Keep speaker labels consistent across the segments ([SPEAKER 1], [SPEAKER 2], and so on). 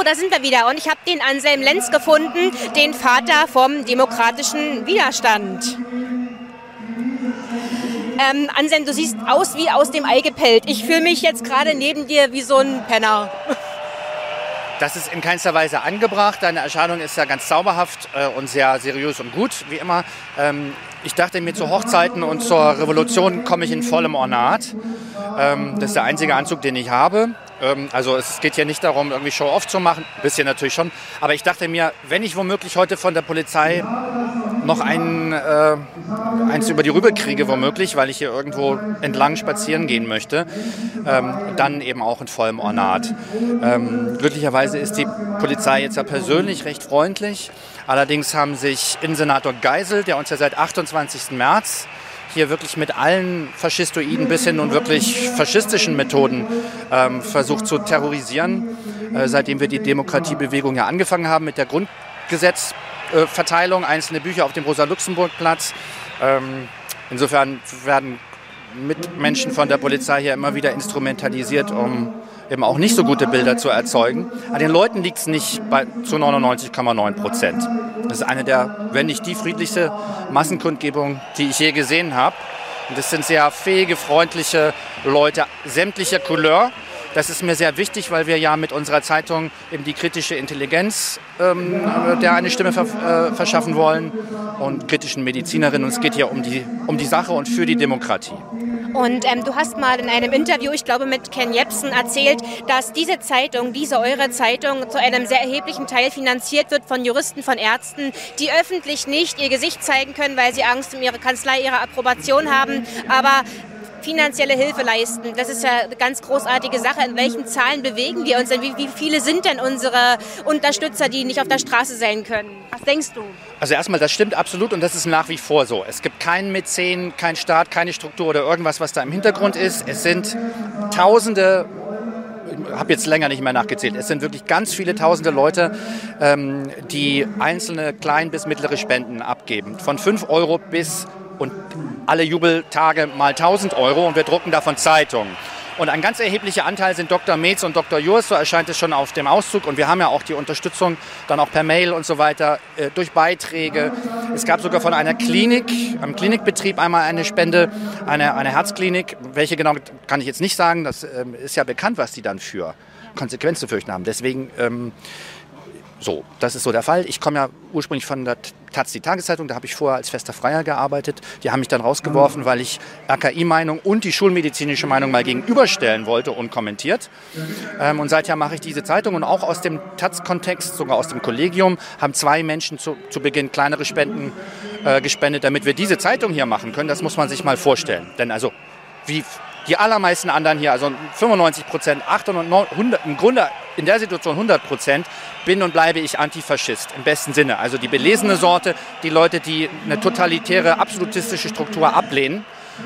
[SPEAKER 1] da sind wir wieder. Und ich habe den Anselm Lenz gefunden, den Vater vom demokratischen Widerstand. Anselm, du siehst aus wie aus dem Ei gepellt. Ich fühle mich jetzt gerade neben dir wie so ein Penner.
[SPEAKER 2] Das ist in keinster Weise angebracht. Deine Erscheinung ist ja ganz zauberhaft und sehr seriös und gut, wie immer. Ich dachte mir, zu Hochzeiten und zur Revolution komme ich in vollem Ornat. Das ist der einzige Anzug, den ich habe. Also es geht hier nicht darum, irgendwie Show-off zu machen. Ein bisschen natürlich schon. Aber ich dachte mir, wenn ich womöglich heute von der Polizei noch eins über die Rübe kriege, womöglich, weil ich hier irgendwo entlang spazieren gehen möchte, dann eben auch in vollem Ornat. Glücklicherweise ist die Polizei jetzt ja persönlich recht freundlich. Allerdings haben sich Innensenator Geisel, der uns ja seit 28. März hier wirklich mit allen faschistoiden bis hin und wirklich faschistischen Methoden versucht zu terrorisieren, seitdem wir die Demokratiebewegung ja angefangen haben mit der Grundgesetzverteilung, einzelne Bücher auf dem Rosa-Luxemburg-Platz. Insofern werden Mitmenschen von der Polizei hier immer wieder instrumentalisiert, um eben auch nicht so gute Bilder zu erzeugen. An den Leuten liegt es nicht zu 99,9%. Das ist eine der, wenn nicht die friedlichste Massenkundgebung, die ich je gesehen habe. Und das sind sehr fähige, freundliche Leute sämtlicher Couleur. Das ist mir sehr wichtig, weil wir ja mit unserer Zeitung eben die kritische Intelligenz der eine Stimme verschaffen wollen und kritischen Medizinerinnen. Und es geht hier um die Sache und für die Demokratie.
[SPEAKER 1] Und du hast mal in einem Interview, ich glaube mit Ken Jebsen, erzählt, dass diese Zeitung, eure Zeitung, zu einem sehr erheblichen Teil finanziert wird von Juristen, von Ärzten, die öffentlich nicht ihr Gesicht zeigen können, weil sie Angst um ihre Kanzlei, ihre Approbation haben. Aber finanzielle Hilfe leisten. Das ist ja eine ganz großartige Sache. In welchen Zahlen bewegen wir uns denn? Wie viele sind denn unsere Unterstützer, die nicht auf der Straße sein können? Was denkst du?
[SPEAKER 2] Also erstmal, das stimmt absolut und das ist nach wie vor so. Es gibt keinen Mäzen, keinen Staat, keine Struktur oder irgendwas, was da im Hintergrund ist. Es sind Tausende, ich habe jetzt länger nicht mehr nachgezählt, es sind wirklich ganz viele Tausende Leute, die einzelne klein- bis mittlere Spenden abgeben. Von 5 Euro bis und alle Jubeltage mal 1.000 Euro und wir drucken davon Zeitungen. Und ein ganz erheblicher Anteil sind Dr. Metz und Dr. Jurs, so erscheint es schon auf dem Auszug. Und wir haben ja auch die Unterstützung dann auch per Mail und so weiter, durch Beiträge. Es gab sogar von einer Klinik, am Klinikbetrieb einmal eine Spende, eine Herzklinik. Welche genau, kann ich jetzt nicht sagen. Das ist ja bekannt, was die dann für Konsequenzen zu fürchten haben. Deswegen, das ist so der Fall. Ich komme ja ursprünglich von der Taz, die Tageszeitung, da habe ich vorher als fester Freier gearbeitet. Die haben mich dann rausgeworfen, weil ich RKI-Meinung und die schulmedizinische Meinung mal gegenüberstellen wollte und kommentiert. Und seither mache ich diese Zeitung und auch aus dem Taz-Kontext, sogar aus dem Kollegium, haben 2 Menschen zu Beginn kleinere Spenden gespendet, damit wir diese Zeitung hier machen können. Das muss man sich mal vorstellen. Denn also, wie die allermeisten anderen hier, also 95%, 800, 100, im Grunde in der Situation 100%, bin und bleibe ich Antifaschist, im besten Sinne. Also die belesene Sorte, die Leute, die eine totalitäre, absolutistische Struktur ablehnen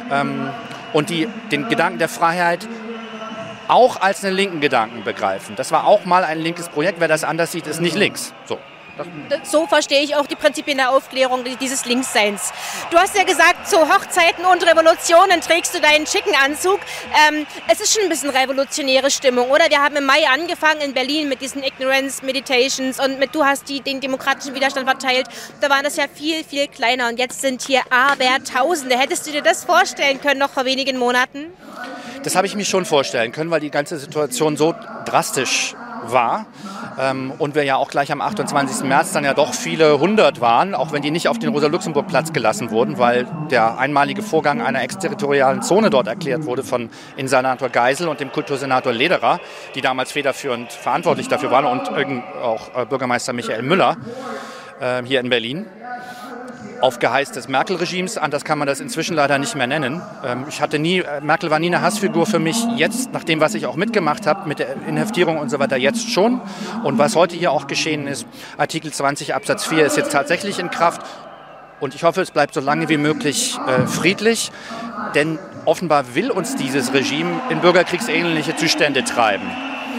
[SPEAKER 2] und die den Gedanken der Freiheit auch als einen linken Gedanken begreifen. Das war auch mal ein linkes Projekt. Wer das anders sieht, ist nicht links.
[SPEAKER 1] So verstehe ich auch die Prinzipien der Aufklärung dieses Linksseins. Du hast ja gesagt, zu Hochzeiten und Revolutionen trägst du deinen schicken Anzug. Es ist schon ein bisschen revolutionäre Stimmung, oder? Wir haben im Mai angefangen in Berlin mit diesen Ignorance Meditations und du hast den demokratischen Widerstand verteilt. Da war das ja viel, viel kleiner und jetzt sind hier Abertausende. Hättest du dir das vorstellen können noch vor wenigen Monaten?
[SPEAKER 2] Das habe ich mir schon vorstellen können, weil die ganze Situation so drastisch war. Und wir ja auch gleich am 28. März dann ja doch viele 100 waren, auch wenn die nicht auf den Rosa-Luxemburg-Platz gelassen wurden, weil der einmalige Vorgang einer exterritorialen Zone dort erklärt wurde von Innensenator Geisel und dem Kultursenator Lederer, die damals federführend verantwortlich dafür waren und auch Bürgermeister Michael Müller hier in Berlin. Auf Geheiß des Merkel-Regimes, anders kann man das inzwischen leider nicht mehr nennen. Merkel war nie eine Hassfigur für mich, jetzt, nach dem, was ich auch mitgemacht habe, mit der Inhaftierung und so weiter, jetzt schon. Und was heute hier auch geschehen ist, Artikel 20 Absatz 4 ist jetzt tatsächlich in Kraft. Und ich hoffe, es bleibt so lange wie möglich friedlich, denn offenbar will uns dieses Regime in bürgerkriegsähnliche Zustände treiben.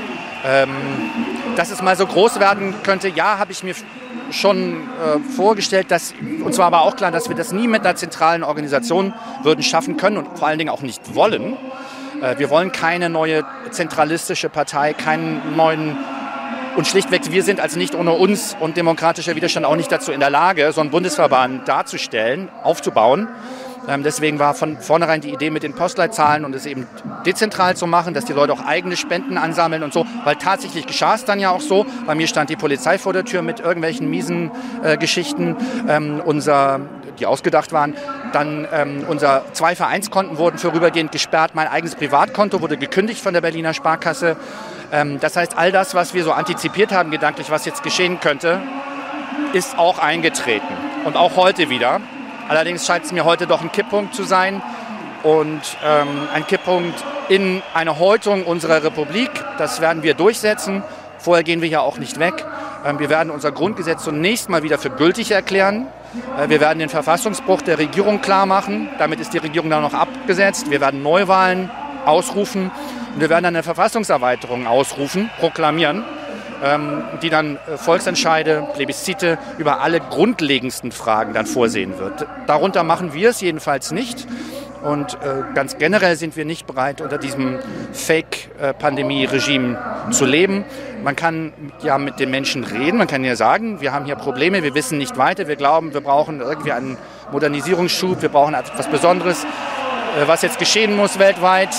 [SPEAKER 2] Dass es mal so groß werden könnte, ja, habe ich mir schon vorgestellt, und zwar aber auch klar, dass wir das nie mit einer zentralen Organisation würden schaffen können und vor allen Dingen auch nicht wollen. Wir wollen keine neue zentralistische Partei, keinen neuen Und schlichtweg, wir sind als nicht ohne uns und demokratischer Widerstand auch nicht dazu in der Lage, so einen Bundesverband darzustellen, aufzubauen. Deswegen war von vornherein die Idee mit den Postleitzahlen und es eben dezentral zu machen, dass die Leute auch eigene Spenden ansammeln und so, weil tatsächlich geschah es dann ja auch so. Bei mir stand die Polizei vor der Tür mit irgendwelchen miesen Geschichten, die ausgedacht waren. Dann 2 Vereinskonten wurden vorübergehend gesperrt. Mein eigenes Privatkonto wurde gekündigt von der Berliner Sparkasse. Das heißt, all das, was wir so antizipiert haben, gedanklich, was jetzt geschehen könnte, ist auch eingetreten. Und auch heute wieder. Allerdings scheint es mir heute doch ein Kipppunkt zu sein und ein Kipppunkt in eine Häutung unserer Republik. Das werden wir durchsetzen. Vorher gehen wir ja auch nicht weg. Wir werden unser Grundgesetz zunächst mal wieder für gültig erklären. Wir werden den Verfassungsbruch der Regierung klar machen. Damit ist die Regierung dann noch abgesetzt. Wir werden Neuwahlen ausrufen und wir werden eine Verfassungserweiterung ausrufen, proklamieren, die dann Volksentscheide, Plebiszite über alle grundlegendsten Fragen dann vorsehen wird. Darunter machen wir es jedenfalls nicht. Und ganz generell sind wir nicht bereit, unter diesem Fake-Pandemie-Regime zu leben. Man kann ja mit den Menschen reden, man kann ja sagen, wir haben hier Probleme, wir wissen nicht weiter, wir glauben, wir brauchen irgendwie einen Modernisierungsschub, wir brauchen etwas Besonderes, was jetzt geschehen muss weltweit.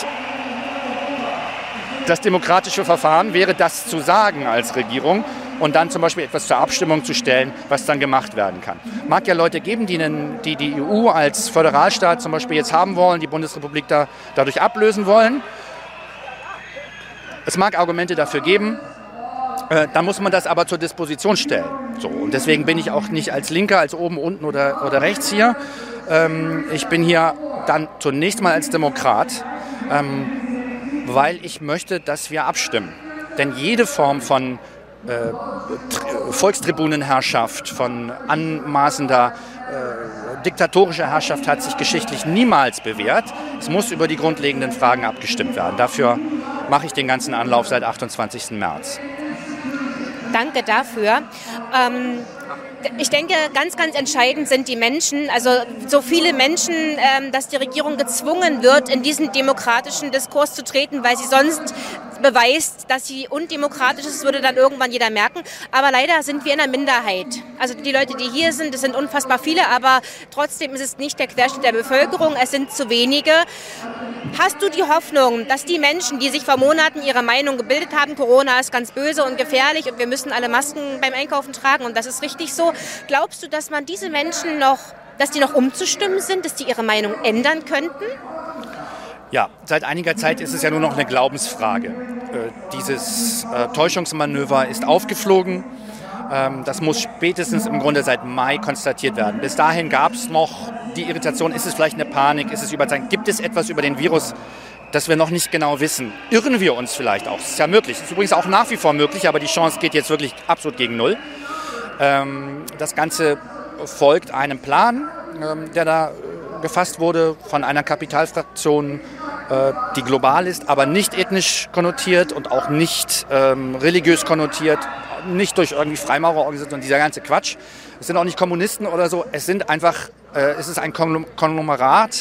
[SPEAKER 2] Das demokratische Verfahren wäre, das zu sagen als Regierung und dann zum Beispiel etwas zur Abstimmung zu stellen, was dann gemacht werden kann. Mag ja Leute geben, die die EU als Föderalstaat zum Beispiel jetzt haben wollen, die Bundesrepublik dadurch ablösen wollen. Es mag Argumente dafür geben, dann muss man das aber zur Disposition stellen. So, und deswegen bin ich auch nicht als Linker, als oben, unten oder rechts hier. Ich bin hier dann zunächst mal als Demokrat, weil ich möchte, dass wir abstimmen. Denn jede Form von Volkstribunenherrschaft, von anmaßender diktatorischer Herrschaft hat sich geschichtlich niemals bewährt. Es muss über die grundlegenden Fragen abgestimmt werden. Dafür mache ich den ganzen Anlauf seit 28. März.
[SPEAKER 1] Danke dafür. Ich denke, ganz, ganz entscheidend sind die Menschen, also so viele Menschen, dass die Regierung gezwungen wird, in diesen demokratischen Diskurs zu treten, weil sie sonst beweist, dass sie undemokratisch ist, würde dann irgendwann jeder merken. Aber leider sind wir in einer Minderheit. Also die Leute, die hier sind, das sind unfassbar viele, aber trotzdem ist es nicht der Querschnitt der Bevölkerung, es sind zu wenige. Hast du die Hoffnung, dass die Menschen, die sich vor Monaten ihre Meinung gebildet haben, Corona ist ganz böse und gefährlich und wir müssen alle Masken beim Einkaufen tragen und das ist richtig so, glaubst du, dass man diese Menschen dass die noch umzustimmen sind, dass die ihre Meinung ändern könnten?
[SPEAKER 2] Ja, seit einiger Zeit ist es ja nur noch eine Glaubensfrage. Dieses Täuschungsmanöver ist aufgeflogen. Das muss spätestens im Grunde seit Mai konstatiert werden. Bis dahin gab es noch die Irritation, ist es vielleicht eine Panik, ist es Überzeugung, gibt es etwas über den Virus, das wir noch nicht genau wissen? Irren wir uns vielleicht auch? Das ist ja möglich. Das ist übrigens auch nach wie vor möglich, aber die Chance geht jetzt wirklich absolut gegen null. Das Ganze folgt einem Plan, der da gefasst wurde von einer Kapitalfraktion, die global ist, aber nicht ethnisch konnotiert und auch nicht religiös konnotiert, nicht durch irgendwie Freimaurerorganisationen, dieser ganze Quatsch. Es sind auch nicht Kommunisten oder so, es ist ein Konglomerat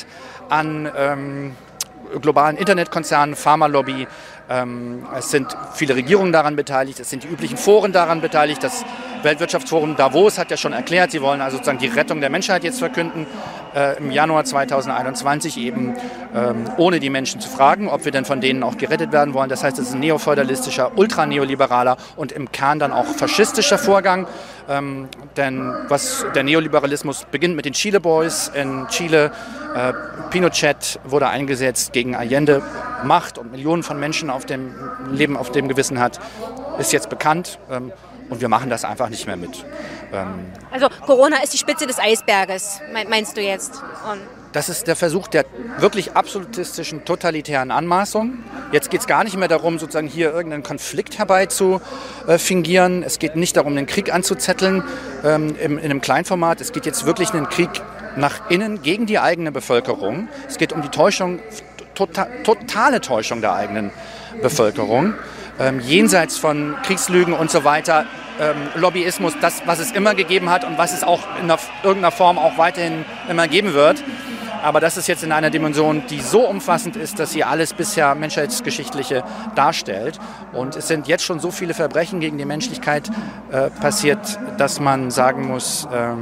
[SPEAKER 2] an globalen Internetkonzernen, Pharmalobby. Es sind viele Regierungen daran beteiligt, es sind die üblichen Foren daran beteiligt. Das Weltwirtschaftsforum Davos hat ja schon erklärt, sie wollen also sozusagen die Rettung der Menschheit jetzt verkünden, im Januar 2021 eben ohne die Menschen zu fragen, ob wir denn von denen auch gerettet werden wollen. Das heißt, es ist ein neofeudalistischer, ultraneoliberaler und im Kern dann auch faschistischer Vorgang. Denn der Neoliberalismus beginnt mit den Chile Boys in Chile. Pinochet wurde eingesetzt gegen Allende. Macht und Millionen von Menschen Leben auf dem Gewissen hat, ist jetzt bekannt. Und wir machen das einfach nicht mehr mit.
[SPEAKER 1] Also Corona ist die Spitze des Eisberges, meinst du jetzt?
[SPEAKER 2] Das ist der Versuch der wirklich absolutistischen, totalitären Anmaßung. Jetzt geht es gar nicht mehr darum, sozusagen hier irgendeinen Konflikt herbeizufingieren. Es geht nicht darum, den Krieg anzuzetteln in einem Kleinformat. Es geht jetzt wirklich einen Krieg nach innen gegen die eigene Bevölkerung. Es geht um die Täuschung, totale Täuschung der eigenen Bevölkerung. Jenseits von Kriegslügen und so weiter, Lobbyismus, das, was es immer gegeben hat und was es auch in irgendeiner Form auch weiterhin immer geben wird. Aber das ist jetzt in einer Dimension, die so umfassend ist, dass sie alles bisher Menschheitsgeschichtliche darstellt. Und es sind jetzt schon so viele Verbrechen gegen die Menschlichkeit passiert, dass man sagen muss,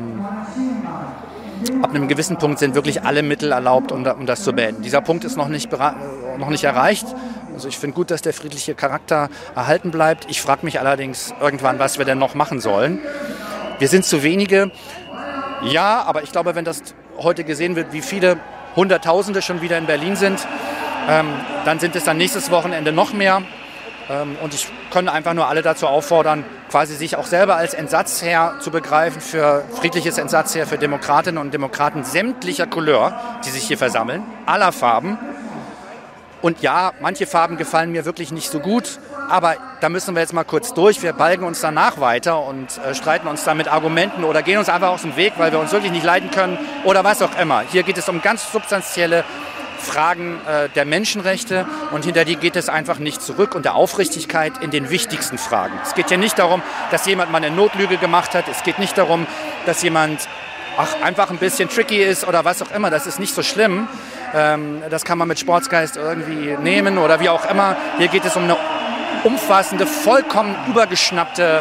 [SPEAKER 2] ab einem gewissen Punkt sind wirklich alle Mittel erlaubt, um das zu beenden. Dieser Punkt ist noch nicht erreicht. Also ich finde gut, dass der friedliche Charakter erhalten bleibt. Ich frage mich allerdings irgendwann, was wir denn noch machen sollen. Wir sind zu wenige. Ja, aber ich glaube, wenn das heute gesehen wird, wie viele Hunderttausende schon wieder in Berlin sind, dann sind es dann nächstes Wochenende noch mehr. Und ich kann einfach nur alle dazu auffordern, quasi sich auch selber als Entsatzherr zu begreifen, für friedliches Entsatzherr für Demokratinnen und Demokraten sämtlicher Couleur, die sich hier versammeln, aller Farben. Und ja, manche Farben gefallen mir wirklich nicht so gut, aber da müssen wir jetzt mal kurz durch. Wir balgen uns danach weiter und streiten uns dann mit Argumenten oder gehen uns einfach aus dem Weg, weil wir uns wirklich nicht leiden können oder was auch immer. Hier geht es um ganz substanzielle Fragen der Menschenrechte und hinter die geht es einfach nicht zurück und der Aufrichtigkeit in den wichtigsten Fragen. Es geht hier nicht darum, dass jemand mal eine Notlüge gemacht hat. Es geht nicht darum, dass jemand einfach ein bisschen tricky ist oder was auch immer. Das ist nicht so schlimm. Das kann man mit Sportsgeist irgendwie nehmen oder wie auch immer. Hier geht es um eine umfassende, vollkommen übergeschnappte,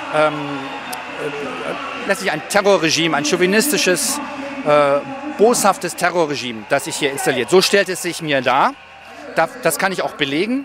[SPEAKER 2] letztlich ein Terrorregime, ein chauvinistisches, boshaftes Terrorregime, das sich hier installiert. So stellt es sich mir dar. Das kann ich auch belegen.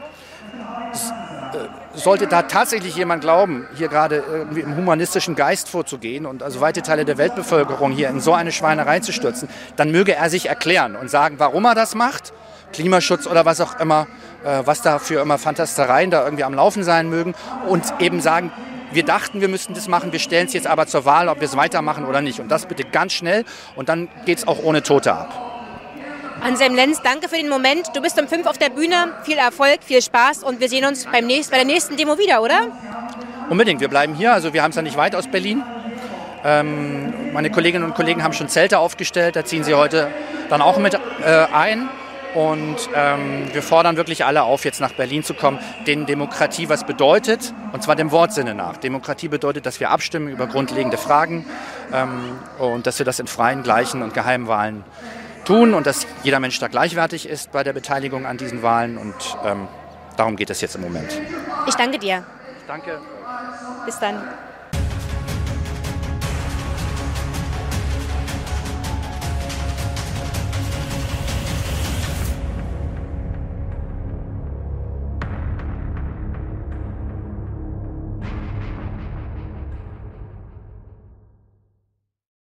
[SPEAKER 2] Sollte da tatsächlich jemand glauben, hier gerade irgendwie im humanistischen Geist vorzugehen und also weite Teile der Weltbevölkerung hier in so eine Schweinerei zu stürzen, dann möge er sich erklären und sagen, warum er das macht, Klimaschutz oder was auch immer, was da für immer Fantastereien da irgendwie am Laufen sein mögen und eben sagen, wir dachten, wir müssten das machen, wir stellen es jetzt aber zur Wahl, ob wir es weitermachen oder nicht. Und das bitte ganz schnell und dann geht es auch ohne Tote ab.
[SPEAKER 1] Anselm Lenz, danke für den Moment. Du bist um 5 auf der Bühne. Viel Erfolg, viel Spaß und wir sehen uns bei der nächsten Demo wieder, oder?
[SPEAKER 2] Unbedingt, wir bleiben hier. Also wir haben es ja nicht weit aus Berlin. Meine Kolleginnen und Kollegen haben schon Zelte aufgestellt. Da ziehen sie heute dann auch mit ein. Und wir fordern wirklich alle auf, jetzt nach Berlin zu kommen, denen Demokratie was bedeutet, und zwar dem Wortsinne nach. Demokratie bedeutet, dass wir abstimmen über grundlegende Fragen und dass wir das in freien, gleichen und geheimen Wahlen tun und dass jeder Mensch da gleichwertig ist bei der Beteiligung an diesen Wahlen. Und darum geht es jetzt im Moment.
[SPEAKER 1] Ich danke dir.
[SPEAKER 2] Danke.
[SPEAKER 1] Bis dann.